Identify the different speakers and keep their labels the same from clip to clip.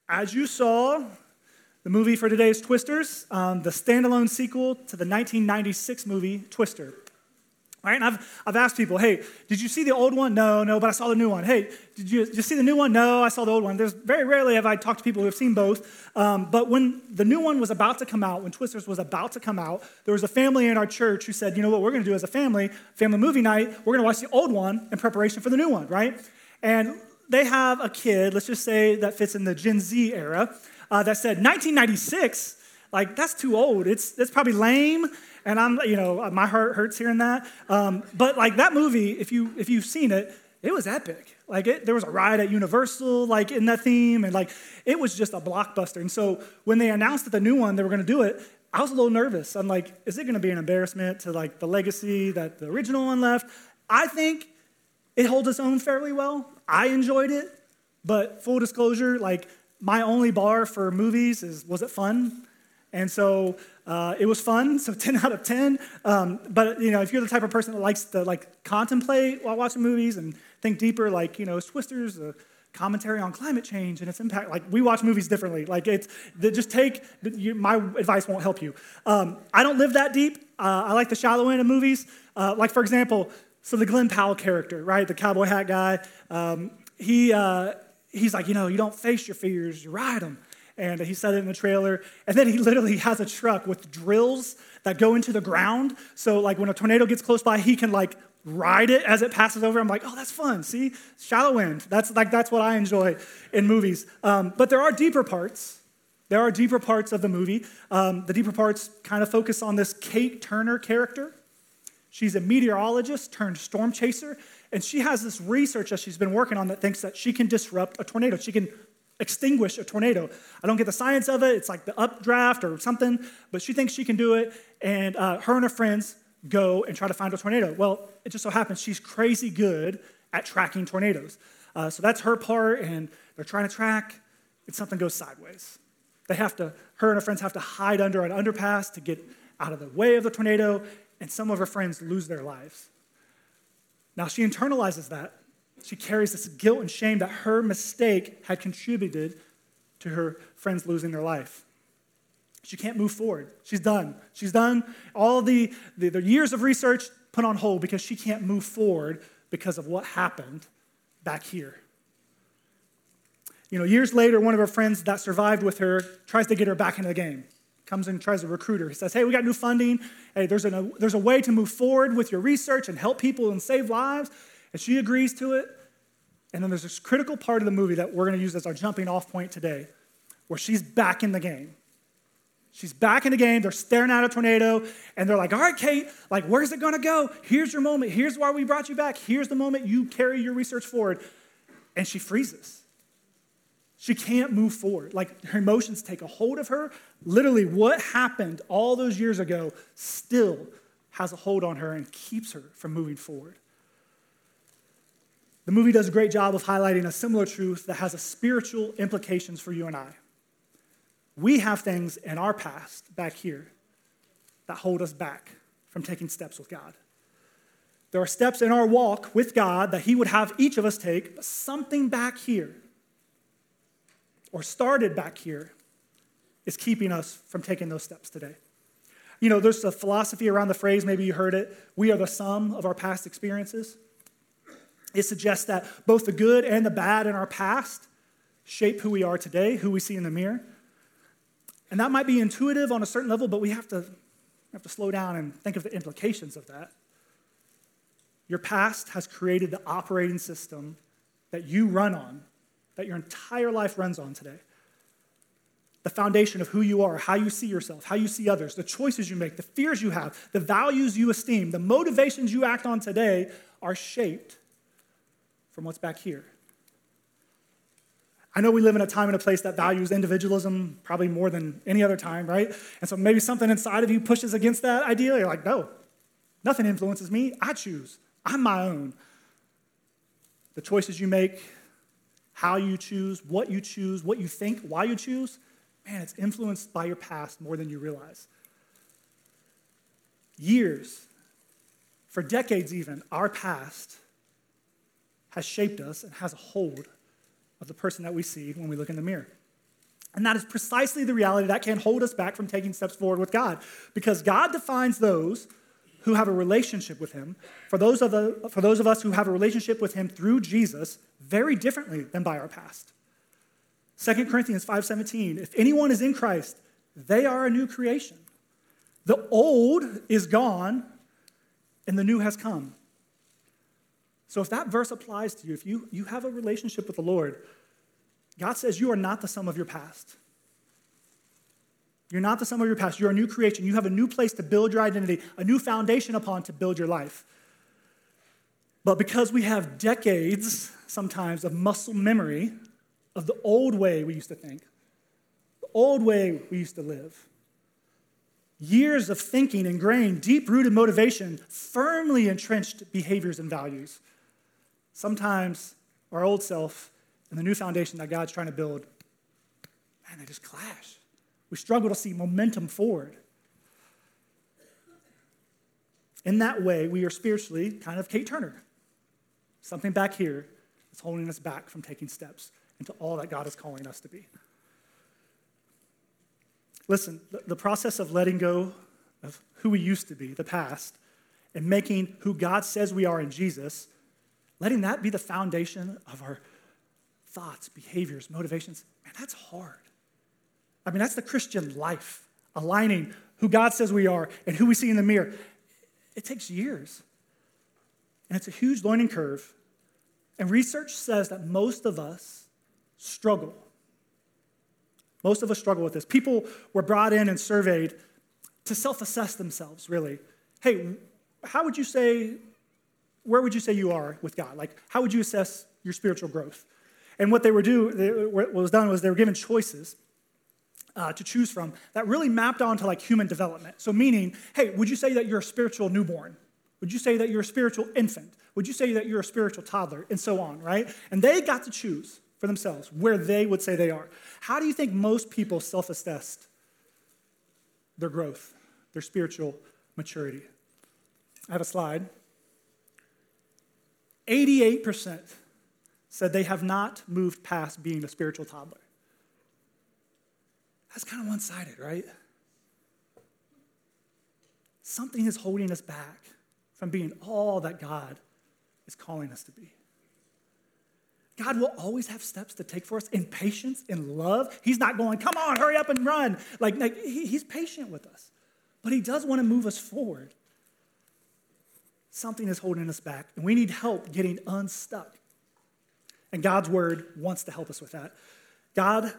Speaker 1: As you saw, the movie for today is Twisters, the standalone sequel to the 1996 movie Twister. All right, and I've asked people, hey, did you see the old one? No, but I saw the new one. Hey, did you see the new one? No, I saw the old one. There's very rarely have I talked to people who have seen both. But when the new one was about to come out, when Twisters was about to come out, there was a family in our church who said, you know what we're going to do as a family movie night, we're going to watch the old one in preparation for the new one, right? And they have a kid, let's just say that fits in the Gen Z era, that said 1996, like that's too old. It's probably lame. And my heart hurts hearing that. But like that movie, if you've seen it, it was epic. Like there was a ride at Universal, like in that theme, and like it was just a blockbuster. And so when they announced that the new one they were going to do it, I was a little nervous. I'm like, is it going to be an embarrassment to like the legacy that the original one left? I think it holds its own fairly well. I enjoyed it, but full disclosure, like my only bar for movies is, was it fun? And so it was fun, so 10 out of 10. But, if you're the type of person that likes to, contemplate while watching movies and think deeper, is Twisters a commentary on climate change and its impact? Like, we watch movies differently. My advice won't help you. I don't live that deep. I like the shallow end of movies. For example, so the Glenn Powell character, right, the cowboy hat guy, he's like, you don't face your fears, you ride them. And he said it in the trailer. And then he literally has a truck with drills that go into the ground. So when a tornado gets close by, he can ride it as it passes over. I'm like, oh, that's fun. See, shallow end. That's what I enjoy in movies. But there are deeper parts. There are deeper parts of the movie. The deeper parts kind of focus on this Kate Turner character. She's a meteorologist turned storm chaser. And she has this research that she's been working on that thinks that she can disrupt a tornado. She can extinguish a tornado. I don't get the science of it. It's like the updraft or something, but she thinks she can do it, and her and her friends go and try to find a tornado. Well, it just so happens she's crazy good at tracking tornadoes. So that's her part, and they're trying to track, and something goes sideways. Her and her friends have to hide under an underpass to get out of the way of the tornado, and some of her friends lose their lives. Now, she internalizes that. She carries this guilt and shame that her mistake had contributed to her friends losing their life. She can't move forward. She's done. She's done all the years of research put on hold because she can't move forward because of what happened back here. Years later, one of her friends that survived with her tries to get her back into the game. Comes and tries to recruit her. He says, hey, we got new funding. Hey, there's a way to move forward with your research and help people and save lives. And she agrees to it. And then there's this critical part of the movie that we're going to use as our jumping off point today, where she's back in the game. She's back in the game. They're staring at a tornado. And they're like, all right, Kate, where's it going to go? Here's your moment. Here's why we brought you back. Here's the moment you carry your research forward. And she freezes. She can't move forward. Her emotions take a hold of her. Literally, what happened all those years ago still has a hold on her and keeps her from moving forward. The movie does a great job of highlighting a similar truth that has spiritual implications for you and I. We have things in our past back here that hold us back from taking steps with God. There are steps in our walk with God that He would have each of us take, but something back here or started back here is keeping us from taking those steps today. There's a philosophy around the phrase, maybe you heard it, we are the sum of our past experiences. It suggests that both the good and the bad in our past shape who we are today, who we see in the mirror. And that might be intuitive on a certain level, but we have to slow down and think of the implications of that. Your past has created the operating system that you run on, that your entire life runs on today. The foundation of who you are, how you see yourself, how you see others, the choices you make, the fears you have, the values you esteem, the motivations you act on today are shaped from what's back here. I know we live in a time and a place that values individualism probably more than any other time, right? And so maybe something inside of you pushes against that idea. You're like, no, nothing influences me. I choose. I'm my own. The choices you make, how you choose, what you think, why you choose, man, it's influenced by your past more than you realize. Years, for decades even, our past has shaped us and has a hold of the person that we see when we look in the mirror. And that is precisely the reality that can hold us back from taking steps forward with God. Because God defines those who have a relationship with him, for those of us who have a relationship with him through Jesus, very differently than by our past. 2 Corinthians 5:17, if anyone is in Christ, they are a new creation. The old is gone and the new has come. So if that verse applies to you, if you have a relationship with the Lord, God says you are not the sum of your past. You're not the sum of your past. You're a new creation. You have a new place to build your identity, a new foundation upon to build your life. But because we have decades, sometimes, of muscle memory of the old way we used to think, the old way we used to live, years of thinking ingrained, deep-rooted motivation, firmly entrenched behaviors and values, sometimes our old self and the new foundation that God's trying to build, man, they just clash. We struggle to see momentum forward. In that way, we are spiritually kind of Kate Turner. Something back here is holding us back from taking steps into all that God is calling us to be. Listen, the process of letting go of who we used to be, the past, and making who God says we are in Jesus, letting that be the foundation of our thoughts, behaviors, motivations, man, that's hard. I mean, that's the Christian life, aligning who God says we are and who we see in the mirror. It takes years. And it's a huge learning curve. And research says that most of us struggle. Most of us struggle with this. People were brought in and surveyed to self-assess themselves, really. Hey, where would you say you are with God? Like, how would you assess your spiritual growth? And what was done was they were given choices to choose from that really mapped onto like human development. So meaning, hey, would you say that you're a spiritual newborn? Would you say that you're a spiritual infant? Would you say that you're a spiritual toddler? And so on, right? And they got to choose for themselves where they would say they are. How do you think most people self-assessed their growth, their spiritual maturity? I have a slide. 88% said they have not moved past being a spiritual toddler. That's kind of one-sided, right? Something is holding us back from being all that God is calling us to be. God will always have steps to take for us in patience, in love. He's not going, come on, hurry up and run. He's patient with us. But he does want to move us forward. Something is holding us back, and we need help getting unstuck. And God's word wants to help us with that. God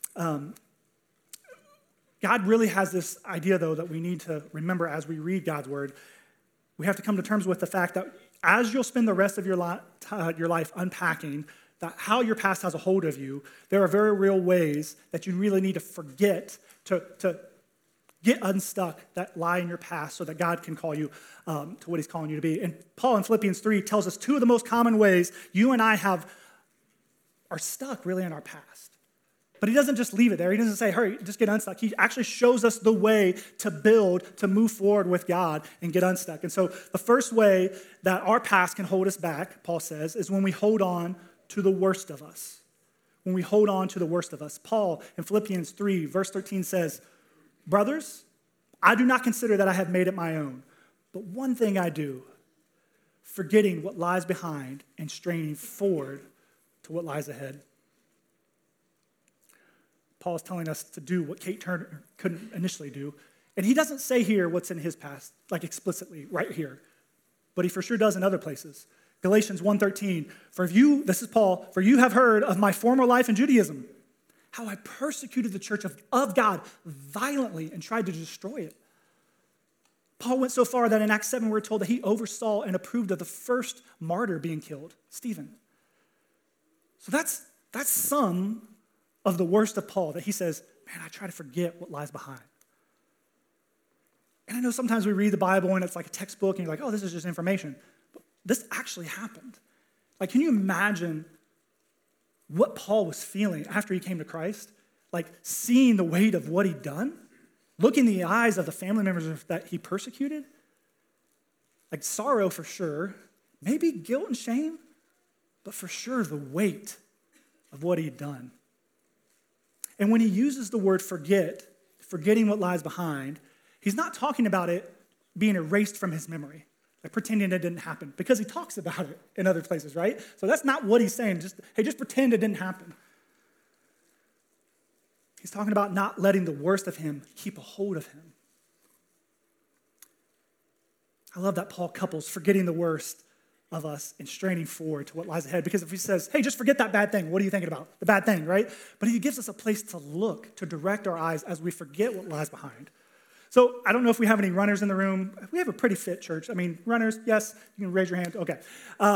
Speaker 1: really has this idea, though, that we need to remember as we read God's word. We have to come to terms with the fact that as you'll spend the rest of your life unpacking that how your past has a hold of you, there are very real ways that you really need to forget to get unstuck that lie in your past so that God can call you to what he's calling you to be. And Paul in Philippians 3 tells us two of the most common ways you and I are stuck really in our past. But he doesn't just leave it there. He doesn't say, hurry, just get unstuck. He actually shows us the way to build, to move forward with God and get unstuck. And so the first way that our past can hold us back, Paul says, is when we hold on to the worst of us. When we hold on to the worst of us. Paul in Philippians 3, verse 13 says, brothers, I do not consider that I have made it my own, but one thing I do, forgetting what lies behind and straining forward to what lies ahead. Paul is telling us to do what Kate Turner couldn't initially do. And he doesn't say here what's in his past, like explicitly right here. But he for sure does in other places. Galatians 1:13, this is Paul, for you have heard of my former life in Judaism, how I persecuted the church of God violently and tried to destroy it. Paul went so far that in Acts 7 we're told that he oversaw and approved of the first martyr being killed, Stephen. So that's some of the worst of Paul, that he says, man, I try to forget what lies behind. And I know sometimes we read the Bible and it's like a textbook and you're like, oh, this is just information. But this actually happened. Like, can you imagine what Paul was feeling after he came to Christ? Like, seeing the weight of what he'd done? Looking in the eyes of the family members that he persecuted? Like, sorrow for sure. Maybe guilt and shame. But for sure, the weight of what he'd done. And when he uses the word forget, forgetting what lies behind, he's not talking about it being erased from his memory, like pretending it didn't happen, because he talks about it in other places, right? So that's not what he's saying. Just pretend it didn't happen. He's talking about not letting the worst of him keep a hold of him. I love that Paul couples forgetting the worst of us and straining forward to what lies ahead. Because if he says, hey, just forget that bad thing, what are you thinking about? The bad thing, right? But he gives us a place to look, to direct our eyes as we forget what lies behind. So I don't know if we have any runners in the room. We have a pretty fit church. I mean, runners, yes, you can raise your hand. Okay.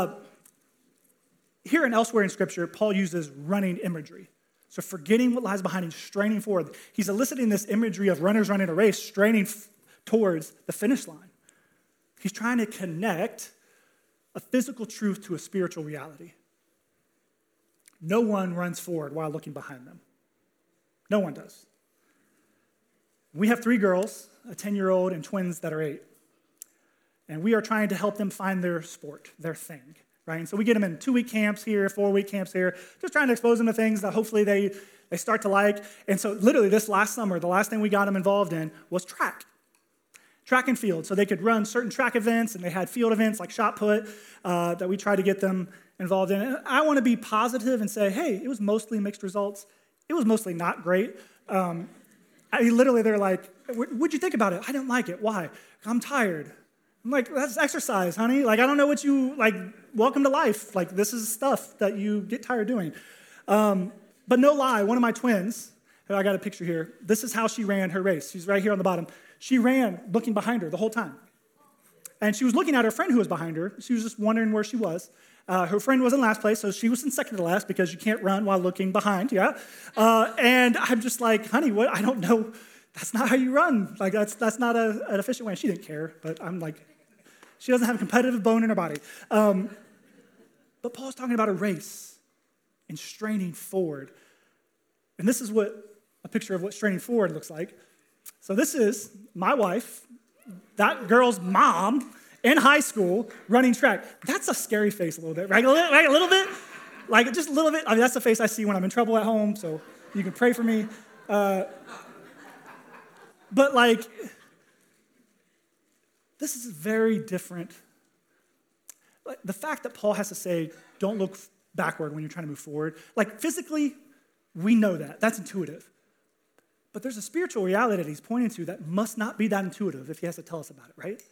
Speaker 1: Here and elsewhere in Scripture, Paul uses running imagery. So forgetting what lies behind and straining forward. He's eliciting this imagery of runners running a race, straining towards the finish line. He's trying to connect a physical truth to a spiritual reality. No one runs forward while looking behind them. No one does. We have 3 girls, a 10-year-old and twins that are 8. And we are trying to help them find their sport, their thing, right? And so we get them in 2-week camps here, 4-week camps here, just trying to expose them to things that hopefully they start to like. And so literally this last summer, the last thing we got them involved in was track and field. So they could run certain track events, and they had field events like shot put that we tried to get them involved in. And I want to be positive and say, hey, it was mostly mixed results. It was mostly not great. Literally, they're like, what'd you think about it? I didn't like it. Why? I'm tired. I'm like, that's exercise, honey. Like, I don't know what you, like, welcome to life. Like, this is stuff that you get tired doing. But no lie, one of my twins, I got a picture here. This is how she ran her race. She's right here on the bottom. She ran looking behind her the whole time. And she was looking at her friend who was behind her. She was just wondering where she was. Her friend was in last place, so she was in second to last because you can't run while looking behind, yeah? And I'm just like, honey, what? I don't know. That's not how you run. Like, that's not an efficient way. And she didn't care, but I'm like, she doesn't have a competitive bone in her body. But Paul's talking about a race and straining forward. And this is what a picture of what straining forward looks like. So this is my wife, that girl's mom, in high school, running track. That's a scary face a little bit, right? A little bit? Like, just a little bit. I mean, that's the face I see when I'm in trouble at home, so you can pray for me. But, like, this is very different. Like, the fact that Paul has to say, don't look backward when you're trying to move forward. Like, physically, we know that. That's intuitive. But there's a spiritual reality that he's pointing to that must not be that intuitive if he has to tell us about it, right?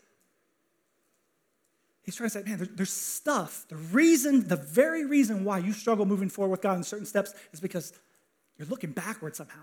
Speaker 1: He's trying to say, man, there's stuff. The very reason why you struggle moving forward with God in certain steps is because you're looking backward somehow.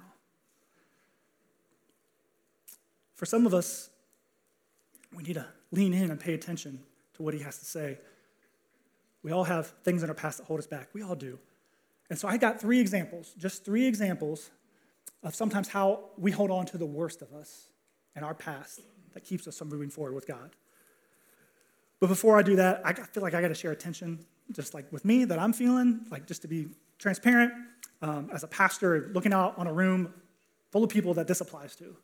Speaker 1: For some of us, we need to lean in and pay attention to what he has to say. We all have things in our past that hold us back. We all do. And so I got 3 examples, just 3 examples of sometimes how we hold on to the worst of us in our past that keeps us from moving forward with God. But before I do that, I feel like I got to share a tension, just like with me, that I'm feeling, like just to be transparent, as a pastor, looking out on a room full of people that this applies to.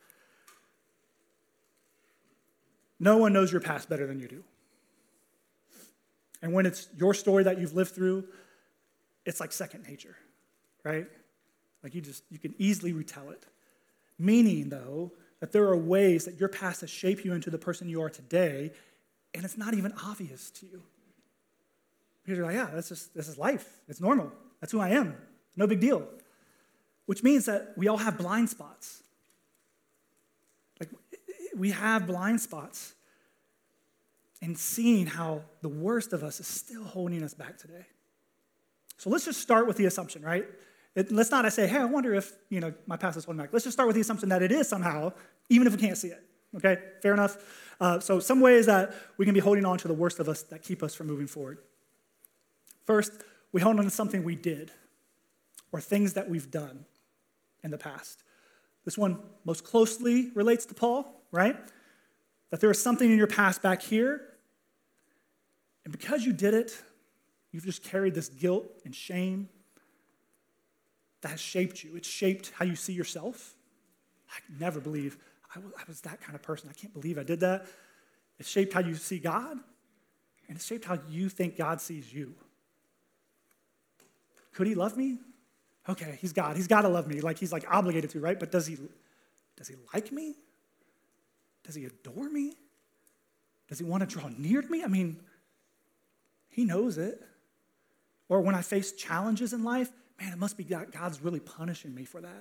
Speaker 1: No one knows your past better than you do. And when it's your story that you've lived through, it's like second nature, right? Like you can easily retell it. Meaning, though, that there are ways that your past has shaped you into the person you are today, and it's not even obvious to you. Because you're like, yeah, this is life. It's normal. That's who I am. No big deal. Which means that we all have blind spots. Like, we have blind spots in seeing how the worst of us is still holding us back today. So let's just start with the assumption, right? Let's not say, hey, I wonder if, my past is holding back. Let's just start with the assumption that it is somehow, even if we can't see it. Okay, fair enough? So some ways that we can be holding on to the worst of us that keep us from moving forward. First, we hold on to something we did or things that we've done in the past. This one most closely relates to Paul, right? That there is something in your past back here, and because you did it, you've just carried this guilt and shame that has shaped you. It's shaped how you see yourself. I can never believe I was that kind of person. I can't believe I did that. It's shaped how you see God, and it's shaped how you think God sees you. Could he love me? Okay, he's God. He's got to love me. Like, he's like obligated to, right? But does he like me? Does he adore me? Does he want to draw near to me? I mean, he knows it. Or when I face challenges in life, man, it must be God's really punishing me for that.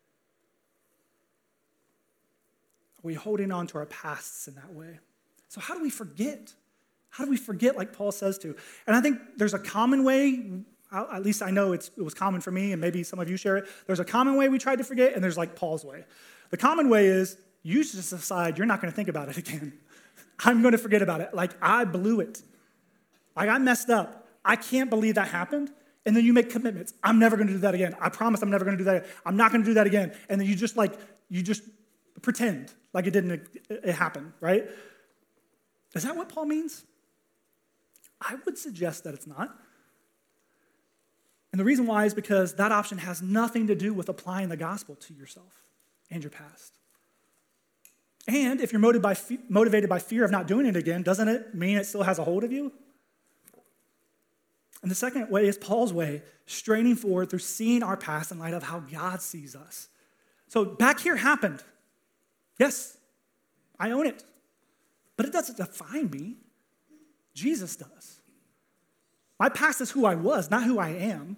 Speaker 1: Are we holding on to our pasts in that way? So how do we forget? How do we forget like Paul says to? And I think there's a common way, at least I know it was common for me, and maybe some of you share it. There's a common way we tried to forget, and there's like Paul's way. The common way is you just decide you're not going to think about it again. I'm going to forget about it. Like, I blew it. Like, I messed up. I can't believe that happened. And then you make commitments. I'm never going to do that again. I promise I'm never going to do that. I'm not going to do that again. And then you just pretend like it didn't happen, right? Is that what Paul means? I would suggest that it's not. And the reason why is because that option has nothing to do with applying the gospel to yourself and your past. And if you're motivated by fear of not doing it again, doesn't it mean it still has a hold of you? And the second way is Paul's way, straining forward through seeing our past in light of how God sees us. So back here happened. Yes, I own it. But it doesn't define me. Jesus does. My past is who I was, not who I am.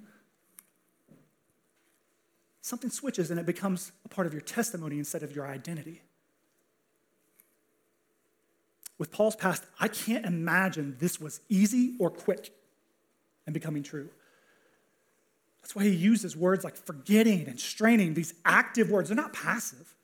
Speaker 1: Something switches and it becomes a part of your testimony instead of your identity. With Paul's past, I can't imagine this was easy or quick in becoming true. That's why he uses words like forgetting and straining, these active words. They're not passive.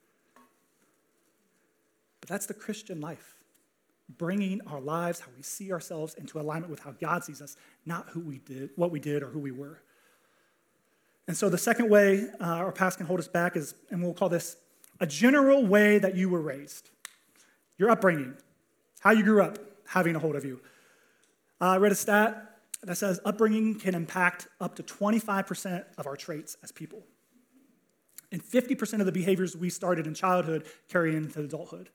Speaker 1: But that's the Christian life. Bringing our lives, how we see ourselves, into alignment with how God sees us, not what we did, or who we were. And so the second way our past can hold us back is, and we'll call this a general way that you were raised. Your upbringing, how you grew up, having a hold of you. I read a stat that says upbringing can impact up to 25% of our traits as people. And 50% of the behaviors we started in childhood carry into adulthood.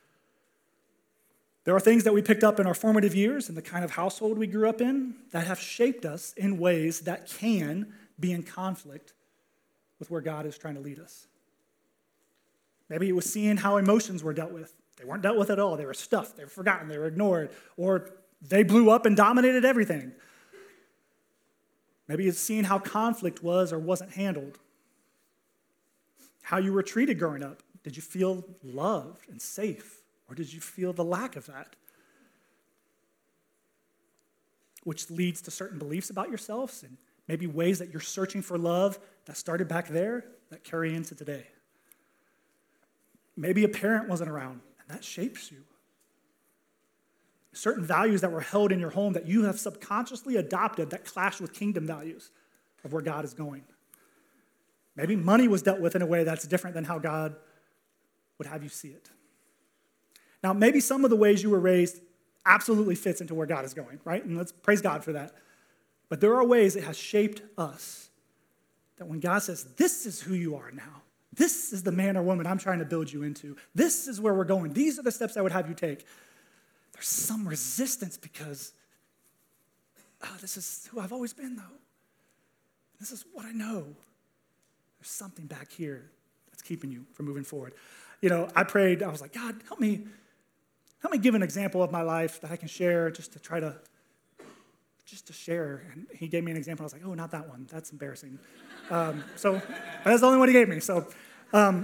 Speaker 1: There are things that we picked up in our formative years and the kind of household we grew up in that have shaped us in ways that can be in conflict with where God is trying to lead us. Maybe it was seeing how emotions were dealt with. They weren't dealt with at all. They were stuffed. They were forgotten. They were ignored. Or they blew up and dominated everything. Maybe it's seeing how conflict was or wasn't handled. How you were treated growing up. Did you feel loved and safe? Or did you feel the lack of that? Which leads to certain beliefs about yourselves and maybe ways that you're searching for love that started back there that carry into today. Maybe a parent wasn't around, and that shapes you. Certain values that were held in your home that you have subconsciously adopted that clash with kingdom values of where God is going. Maybe money was dealt with in a way that's different than how God would have you see it. Now, maybe some of the ways you were raised absolutely fits into where God is going, right? And let's praise God for that. But there are ways it has shaped us that when God says, this is who you are now, this is the man or woman I'm trying to build you into, this is where we're going, these are the steps I would have you take, there's some resistance because, this is who I've always been, though. This is what I know. There's something back here that's keeping you from moving forward. You know, I prayed, I was like, God, help me give an example of my life that I can share just to share. And he gave me an example. I was like, oh, not that one. That's embarrassing. So that's the only one he gave me. So for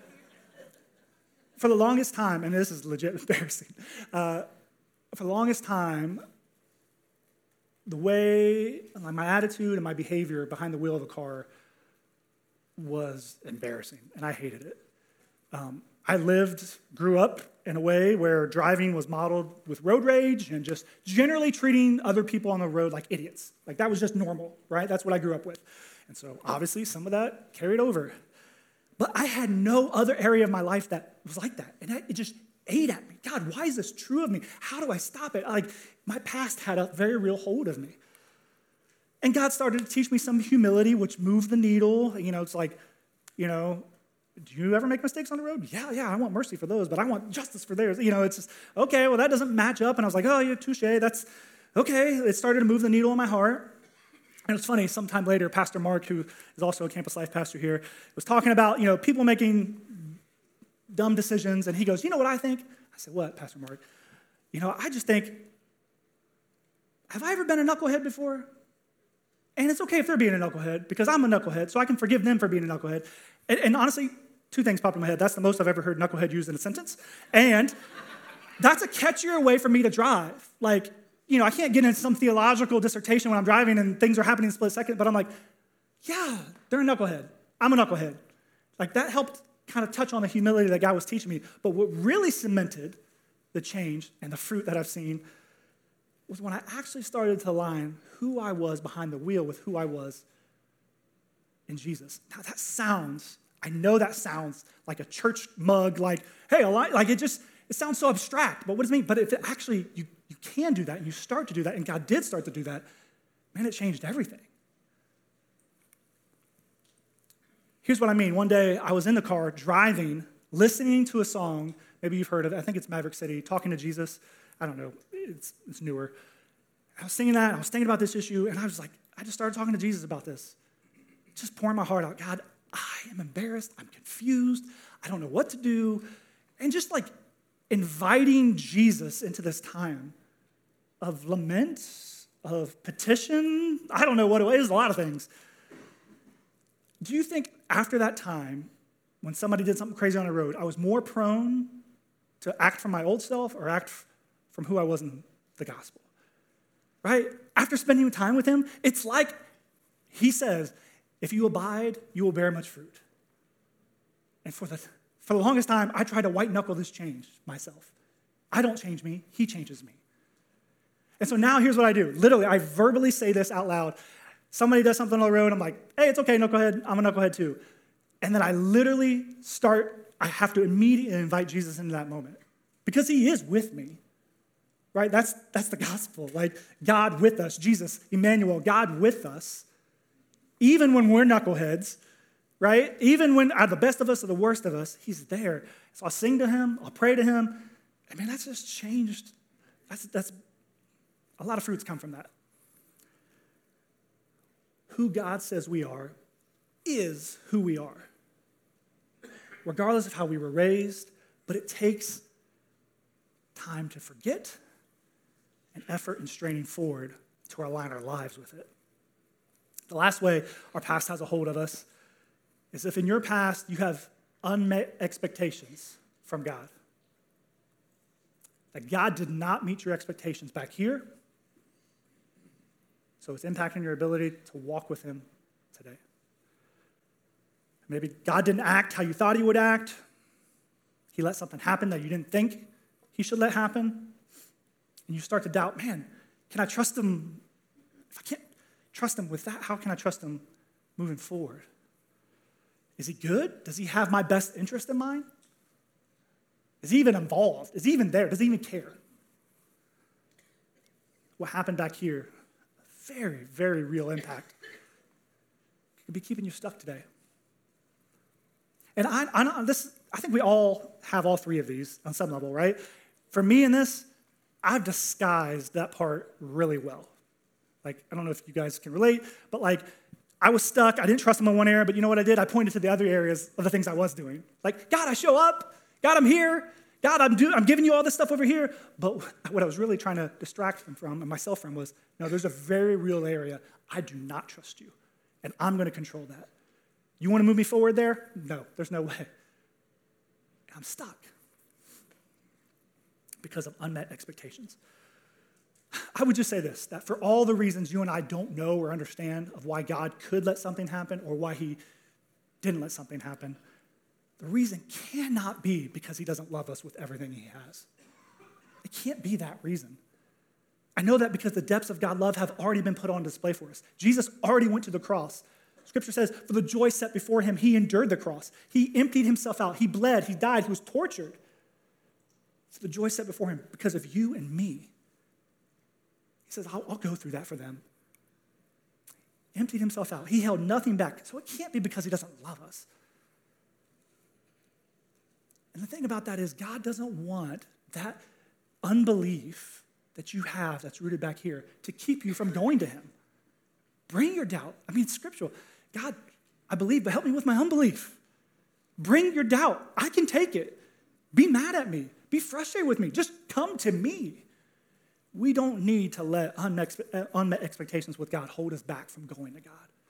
Speaker 1: the longest time, and this is legit embarrassing, for the longest time, the way, my attitude and my behavior behind the wheel of a car was embarrassing, and I hated it. I grew up in a way where driving was modeled with road rage and just generally treating other people on the road like idiots. Like that was just normal, right? That's what I grew up with. And so obviously some of that carried over. But I had no other area of my life that was like that. And it just ate at me. God, why is this true of me? How do I stop it? Like my past had a very real hold of me. And God started to teach me some humility, which moved the needle. You know, it's like, you know, do you ever make mistakes on the road? Yeah, I want mercy for those, but I want justice for theirs. You know, it's just, okay, well, that doesn't match up. And I was like, oh, yeah, touche, that's okay. It started to move the needle in my heart. And it's funny, sometime later, Pastor Mark, who is also a Campus Life pastor here, was talking about, people making dumb decisions, and he goes, you know what I think? I said, what, Pastor Mark? I just think, have I ever been a knucklehead before? And it's okay if they're being a knucklehead, because I'm a knucklehead, so I can forgive them for being a knucklehead. And honestly, two things popped in my head. That's the most I've ever heard knucklehead used in a sentence. And that's a catchier way for me to drive. Like, I can't get into some theological dissertation when I'm driving and things are happening in a split second, but I'm like, yeah, they're a knucklehead. I'm a knucklehead. Like, that helped kind of touch on the humility that God was teaching me. But what really cemented the change and the fruit that I've seen was when I actually started to align who I was behind the wheel with who I was in Jesus. Now I know that sounds like a church mug, like, hey, it sounds so abstract, but what does it mean? But if it actually, you can do that, and you start to do that, and God did start to do that, man, it changed everything. Here's what I mean. One day, I was in the car driving, listening to a song, maybe you've heard of it, I think it's Maverick City, Talking to Jesus. I don't know, it's newer. I was singing that, I was thinking about this issue, and I just started talking to Jesus about this. Just pouring my heart out. God, I am embarrassed, I'm confused, I don't know what to do. And just like inviting Jesus into this time of lament, of petition, I don't know what it was, a lot of things. Do you think after that time, when somebody did something crazy on the road, I was more prone to act from my old self or act from who I was in the gospel? Right? After spending time with him, it's like he says, if you abide, you will bear much fruit. And for the longest time, I tried to white-knuckle this change myself. I don't change me, he changes me. And so now here's what I do. Literally, I verbally say this out loud. Somebody does something on the road, I'm like, hey, it's okay, knucklehead, I'm a knucklehead too. And then I literally I have to immediately invite Jesus into that moment because he is with me. Right? That's the gospel. Like, God with us, Jesus, Emmanuel, God with us, even when we're knuckleheads, right? Even when the best of us or the worst of us, he's there. So I'll sing to him, I'll pray to him. I mean, that's just changed. That's a lot of fruits come from that. Who God says we are is who we are, regardless of how we were raised, but it takes time to forget and effort and straining forward to align our lives with it. The last way our past has a hold of us is if in your past you have unmet expectations from God. That God did not meet your expectations back here, so it's impacting your ability to walk with him today. Maybe God didn't act how you thought he would act. He let something happen that you didn't think he should let happen. And you start to doubt, man, can I trust him? If I can't trust him with that, how can I trust him moving forward? Is he good? Does he have my best interest in mind? Is he even involved? Is he even there? Does he even care? What happened back here, a very, very real impact. Could be keeping you stuck today. And I think we all have all three of these on some level, right? For me in this, I've disguised that part really well. Like, I don't know if you guys can relate, but like, I was stuck. I didn't trust him in one area, but you know what I did? I pointed to the other areas of the things I was doing. Like, God, I show up. God, I'm here. God, I'm giving you all this stuff over here. But what I was really trying to distract him from and myself from was, no, there's a very real area. I do not trust you, and I'm going to control that. You want to move me forward there? No, there's no way. I'm stuck because of unmet expectations. I would just say this, that for all the reasons you and I don't know or understand of why God could let something happen or why he didn't let something happen, the reason cannot be because he doesn't love us with everything he has. It can't be that reason. I know that because the depths of God's love have already been put on display for us. Jesus already went to the cross. Scripture says, for the joy set before him, he endured the cross. He emptied himself out. He bled. He died. He was tortured. For the joy set before him because of you and me. He says, I'll go through that for them. Emptied himself out. He held nothing back. So it can't be because he doesn't love us. And the thing about that is God doesn't want that unbelief that you have that's rooted back here to keep you from going to him. Bring your doubt. I mean, it's scriptural. God, I believe, but help me with my unbelief. Bring your doubt. I can take it. Be mad at me. Be frustrated with me. Just come to me. We don't need to let unmet expectations with God hold us back from going to God.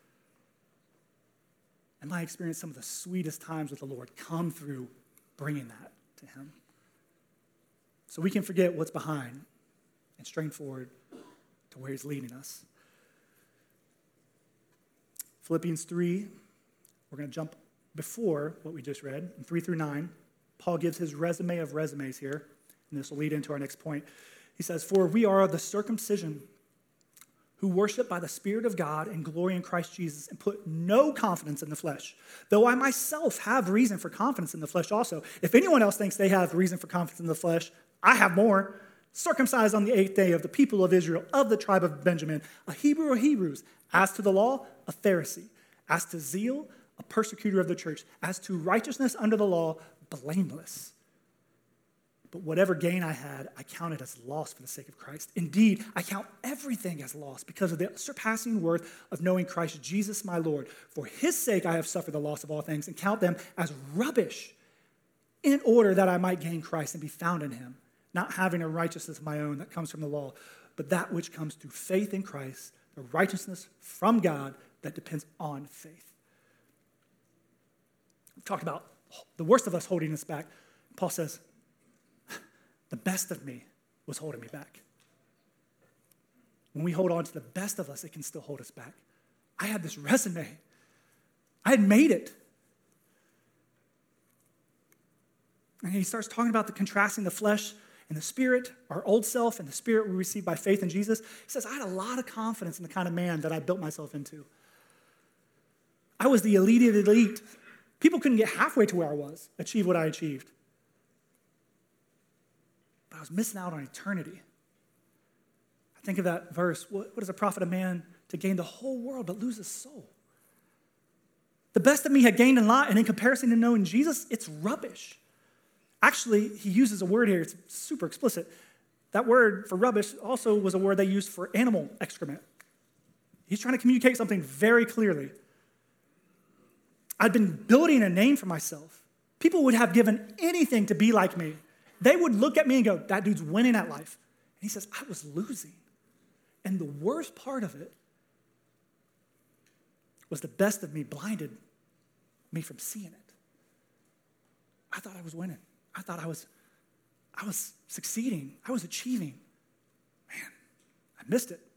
Speaker 1: And I experienced some of the sweetest times with the Lord come through bringing that to him. So we can forget what's behind and strain forward to where he's leading us. Philippians 3, we're going to jump before what we just read, in 3 through 9. Paul gives his resume of resumes here, and this will lead into our next point. He says, "For we are the circumcision who worship by the Spirit of God and glory in Christ Jesus and put no confidence in the flesh, though I myself have reason for confidence in the flesh also. If anyone else thinks they have reason for confidence in the flesh, I have more. Circumcised on the 8th day of the people of Israel, of the tribe of Benjamin, a Hebrew of Hebrews, as to the law, a Pharisee, as to zeal, a persecutor of the church, as to righteousness under the law, blameless. But whatever gain I had, I counted as loss for the sake of Christ. Indeed, I count everything as loss because of the surpassing worth of knowing Christ Jesus my Lord. For his sake I have suffered the loss of all things and count them as rubbish in order that I might gain Christ and be found in him, not having a righteousness of my own that comes from the law, but that which comes through faith in Christ, the righteousness from God that depends on faith." We've talked about the worst of us holding us back. Paul says, the best of me was holding me back. When we hold on to the best of us, it can still hold us back. I had this resume. I had made it. And he starts talking about the contrasting the flesh and the spirit, our old self, and the spirit we receive by faith in Jesus. He says, I had a lot of confidence in the kind of man that I built myself into. I was the elite of the elite. People couldn't get halfway to where I was, achieve what I achieved. But I was missing out on eternity. I think of that verse, what does it profit a man to gain the whole world but lose his soul? The best of me had gained a lot, and in comparison to knowing Jesus, it's rubbish. Actually, he uses a word here, it's super explicit. That word for rubbish also was a word they used for animal excrement. He's trying to communicate something very clearly. I'd been building a name for myself. People would have given anything to be like me. They would look at me and go, that dude's winning at life. And he says, I was losing. And the worst part of it was the best of me blinded me from seeing it. I thought I was winning. I thought I was succeeding. I was achieving. Man, I missed it.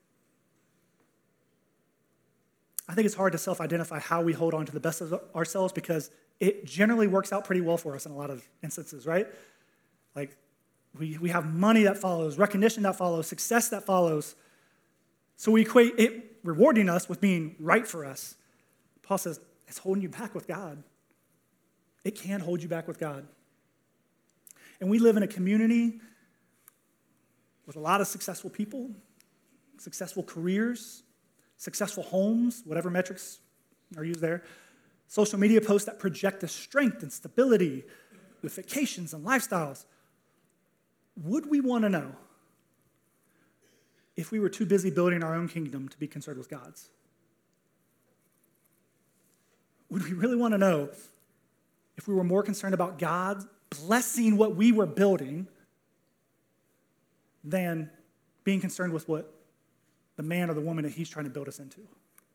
Speaker 1: I think it's hard to self-identify how we hold on to the best of ourselves because it generally works out pretty well for us in a lot of instances, right? Like we have money that follows, recognition that follows, success that follows. So we equate it rewarding us with being right for us. Paul says, it's holding you back with God. It can hold you back with God. And we live in a community with a lot of successful people, successful careers, successful homes, whatever metrics are used there. Social media posts that project the strength and stability with vacations and lifestyles. Would we want to know if we were too busy building our own kingdom to be concerned with God's? Would we really want to know if we were more concerned about God blessing what we were building than being concerned with what the man or the woman that he's trying to build us into?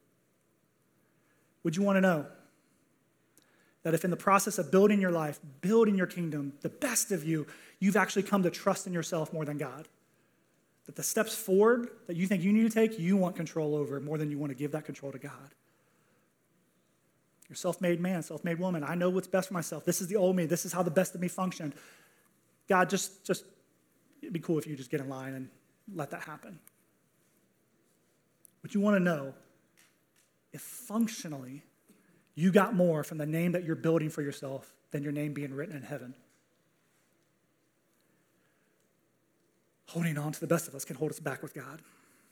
Speaker 1: Would you want to know that if in the process of building your life, building your kingdom, the best of you, you've actually come to trust in yourself more than God? That the steps forward that you think you need to take, you want control over more than you want to give that control to God. You're self-made man, self-made woman. I know what's best for myself. This is the old me. This is how the best of me functioned. God, just it'd be cool if you just get in line and let that happen. But you want to know if functionally you got more from the name that you're building for yourself than your name being written in heaven. Holding on to the best of us can hold us back with God.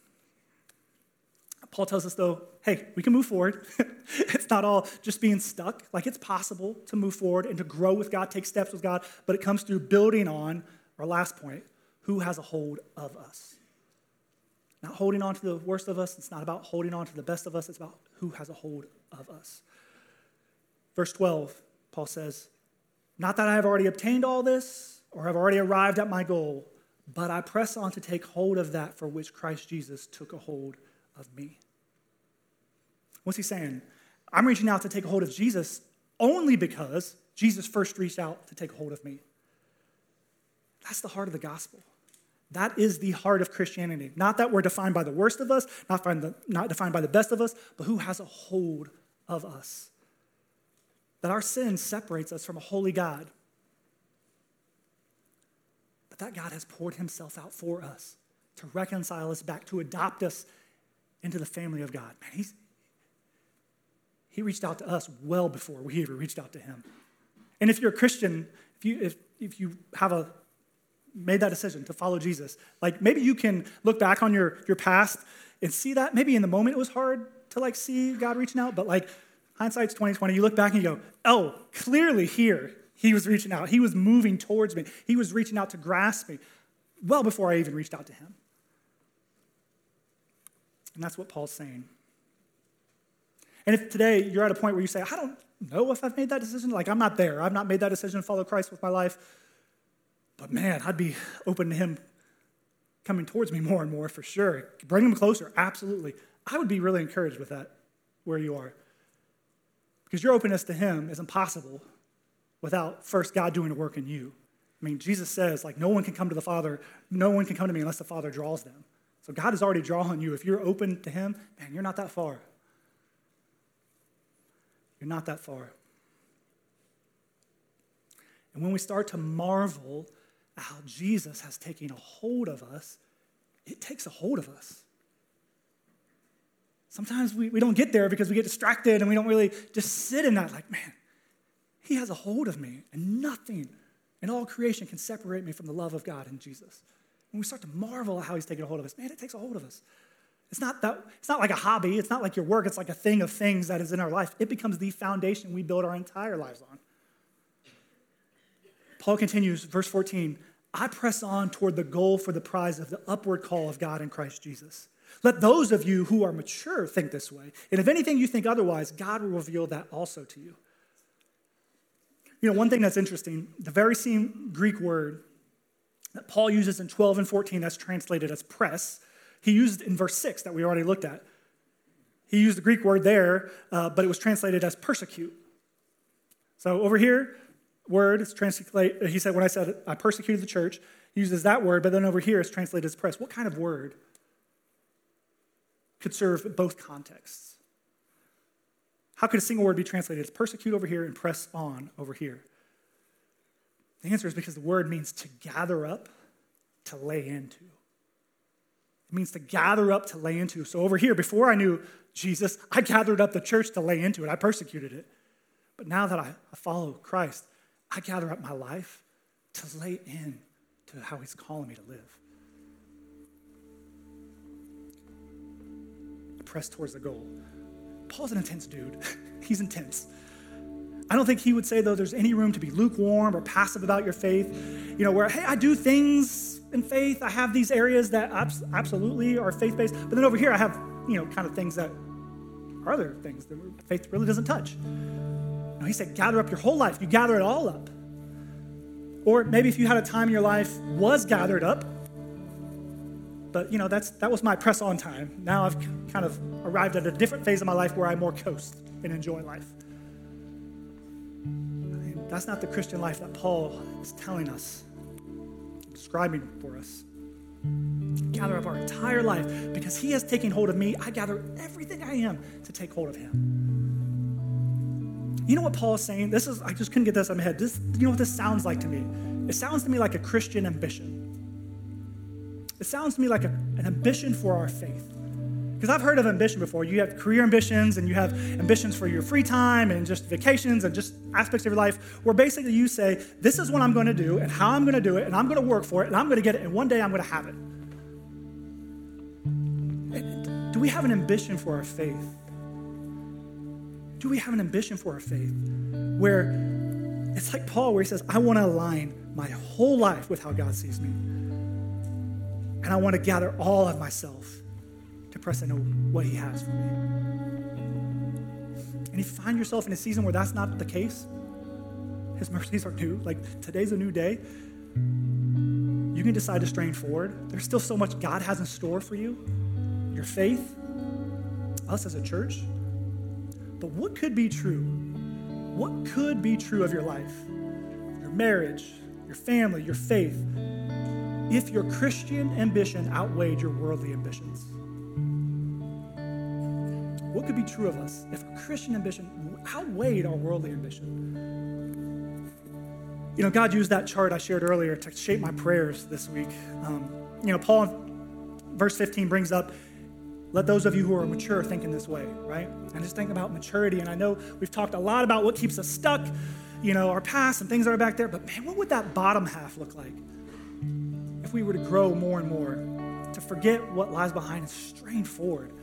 Speaker 1: Paul tells us, though, hey, we can move forward. It's not all just being stuck. Like, it's possible to move forward and to grow with God, take steps with God, but it comes through building on our last point, who has a hold of us. Not holding on to the worst of us. It's not about holding on to the best of us. It's about who has a hold of us. Verse 12, Paul says, not that I have already obtained all this or have already arrived at my goal, but I press on to take hold of that for which Christ Jesus took a hold of me. What's he saying? I'm reaching out to take a hold of Jesus only because Jesus first reached out to take a hold of me. That's the heart of the gospel. That is the heart of Christianity. Not that we're defined by the worst of us, not defined by the best of us, but who has a hold of us. That our sin separates us from a holy God. But that God has poured himself out for us to reconcile us back, to adopt us into the family of God. Man, he reached out to us well before we ever reached out to him. And if you're a Christian, if you have made that decision to follow Jesus, like maybe you can look back on your past and see that. Maybe in the moment it was hard to see God reaching out, but hindsight's 20/20. You look back and you go, oh, clearly here he was reaching out. He was moving towards me. He was reaching out to grasp me well before I even reached out to him. And that's what Paul's saying. And if today you're at a point where you say, I don't know if I've made that decision, I'm not there. I've not made that decision to follow Christ with my life. But man, I'd be open to him coming towards me more and more for sure. Bring him closer, absolutely. I would be really encouraged with that where you are. Because your openness to him is impossible without first God doing a work in you. I mean, Jesus says, no one can come to the Father, no one can come to me unless the Father draws them. So God is already drawing you. If you're open to him, man, you're not that far. You're not that far. And when we start to marvel at how Jesus has taken a hold of us, it takes a hold of us. Sometimes we don't get there because we get distracted and we don't really just sit in that man, he has a hold of me and nothing in all creation can separate me from the love of God in Jesus. When we start to marvel at how he's taken a hold of us, man, it takes a hold of us. It's not like a hobby. It's not like your work. It's like a thing of things that is in our life. It becomes the foundation we build our entire lives on. Paul continues, verse 14, I press on toward the goal for the prize of the upward call of God in Christ Jesus. Let those of you who are mature think this way. And if anything you think otherwise, God will reveal that also to you. One thing that's interesting, the very same Greek word that Paul uses in 12 and 14 that's translated as press, he used in verse 6 that we already looked at. He used the Greek word there, but it was translated as persecute. So over here, word is translated, he said, when I said I persecuted the church, he uses that word, but then over here it's translated as press. What kind of word could serve both contexts? How could a single word be translated as persecute over here and press on over here? The answer is because the word means to gather up, to lay into. It means to gather up, to lay into. So over here, before I knew Jesus, I gathered up the church to lay into it. I persecuted it. But now that I follow Christ, I gather up my life to lay in to how he's calling me to live. I press towards the goal. Paul's an intense dude. He's intense. I don't think he would say, though, there's any room to be lukewarm or passive about your faith, where, hey, I do things in faith. I have these areas that absolutely are faith-based. But then over here, I have, kind of things that are other things that faith really doesn't touch. No, he said, gather up your whole life. You gather it all up. Or maybe if you had a time in your life was gathered up, but, that was my press-on time. Now I've kind of arrived at a different phase of my life where I more coast and enjoy life. That's not the Christian life that Paul is telling us, describing for us. Gather up our entire life because he has taken hold of me. I gather everything I am to take hold of him. You know what Paul is saying? I just couldn't get this out of my head. You know what this sounds like to me? It sounds to me like a Christian ambition. It sounds to me like an ambition for our faith. Because I've heard of ambition before. You have career ambitions and you have ambitions for your free time and just vacations and just aspects of your life where basically you say, this is what I'm going to do and how I'm going to do it and I'm going to work for it and I'm going to get it and one day I'm going to have it. Do we have an ambition for our faith? Do we have an ambition for our faith where it's like Paul where he says, I want to align my whole life with how God sees me. And I want to gather all of myself press into what he has for me. And if you find yourself in a season where that's not the case, his mercies are new. Like, today's a new day. You can decide to strain forward. There's still so much God has in store for you, your faith, us as a church. But what could be true? What could be true of your life, your marriage, your family, your faith, if your Christian ambition outweighed your worldly ambitions? What could be true of us if our Christian ambition outweighed our worldly ambition? You know, God used that chart I shared earlier to shape my prayers this week. Paul in verse 15 brings up, let those of you who are mature think in this way, right? And just think about maturity. And I know we've talked a lot about what keeps us stuck, our past and things that are back there. But man, what would that bottom half look like if we were to grow more and more, to forget what lies behind and strain forward?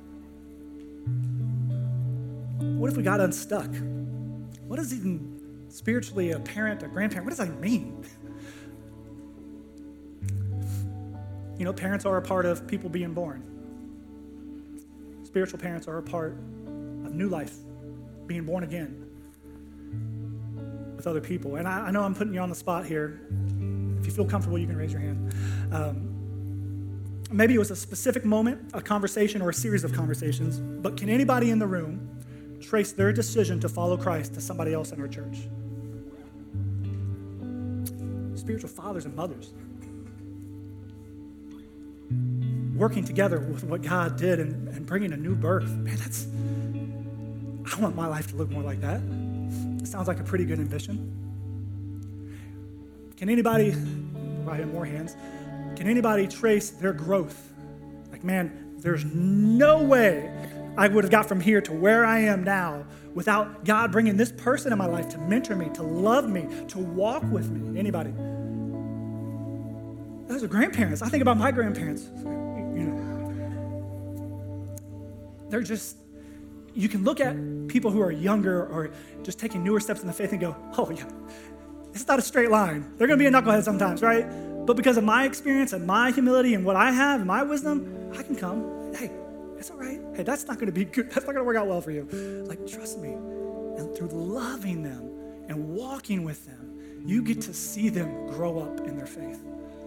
Speaker 1: What if we got unstuck? What is even spiritually a parent, a grandparent, what does that mean? Parents are a part of people being born. Spiritual parents are a part of new life, being born again with other people. And I know I'm putting you on the spot here. If you feel comfortable, you can raise your hand. Maybe it was a specific moment, a conversation, or a series of conversations, but can anybody in the room trace their decision to follow Christ to somebody else in our church? Spiritual fathers and mothers working together with what God did and bringing a new birth. Man, I want my life to look more like that. It sounds like a pretty good ambition. Can anybody, I have more hands, can anybody trace their growth? Like, man, there's no way I would have got from here to where I am now without God bringing this person in my life to mentor me, to love me, to walk with me. Anybody? Those are grandparents. I think about my grandparents. They're just, you can look at people who are younger or just taking newer steps in the faith and go, oh yeah, it's not a straight line. They're going to be a knucklehead sometimes, right? But because of my experience and my humility and what I have and my wisdom, I can come, hey, it's all right. Hey, that's not going to be good. That's not going to work out well for you. Like, trust me. And through loving them and walking with them, you get to see them grow up in their faith.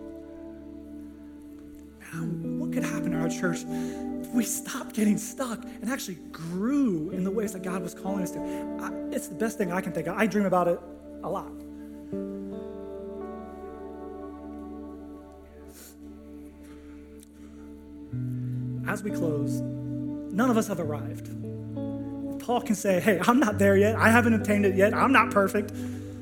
Speaker 1: Now, what could happen in our church if we stopped getting stuck and actually grew in the ways that God was calling us to? It's the best thing I can think of. I dream about it a lot. As we close, none of us have arrived. Paul can say, hey, I'm not there yet. I haven't obtained it yet. I'm not perfect.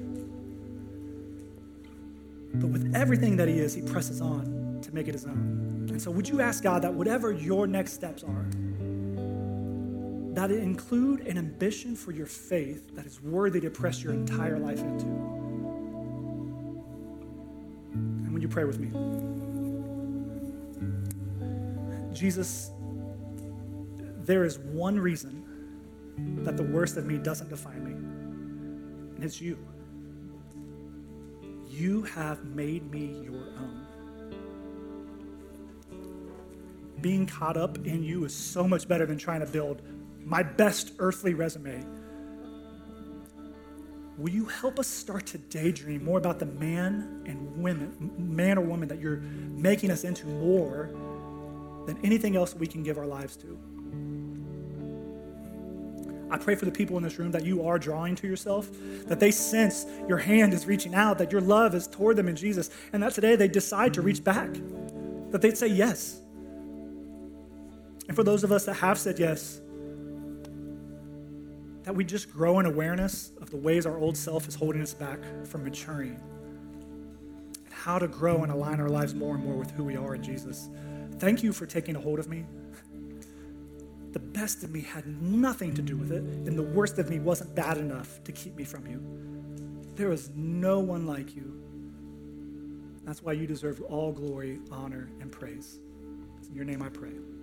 Speaker 1: But with everything that he is, he presses on to make it his own. And so would you ask God that whatever your next steps are, that it include an ambition for your faith that is worthy to press your entire life into? And would you pray with me? Jesus, there is one reason that the worst of me doesn't define me, and it's you. You have made me your own. Being caught up in you is so much better than trying to build my best earthly resume. Will you help us start to daydream more about the man or woman that you're making us into more than anything else we can give our lives to? I pray for the people in this room that you are drawing to yourself, that they sense your hand is reaching out, that your love is toward them in Jesus, and that today they decide to reach back, that they'd say yes. And for those of us that have said yes, that we just grow in awareness of the ways our old self is holding us back from maturing, and how to grow and align our lives more and more with who we are in Jesus. Thank you for taking a hold of me. The best of me had nothing to do with it, and the worst of me wasn't bad enough to keep me from you. There is no one like you. That's why you deserve all glory, honor, and praise. In your name I pray.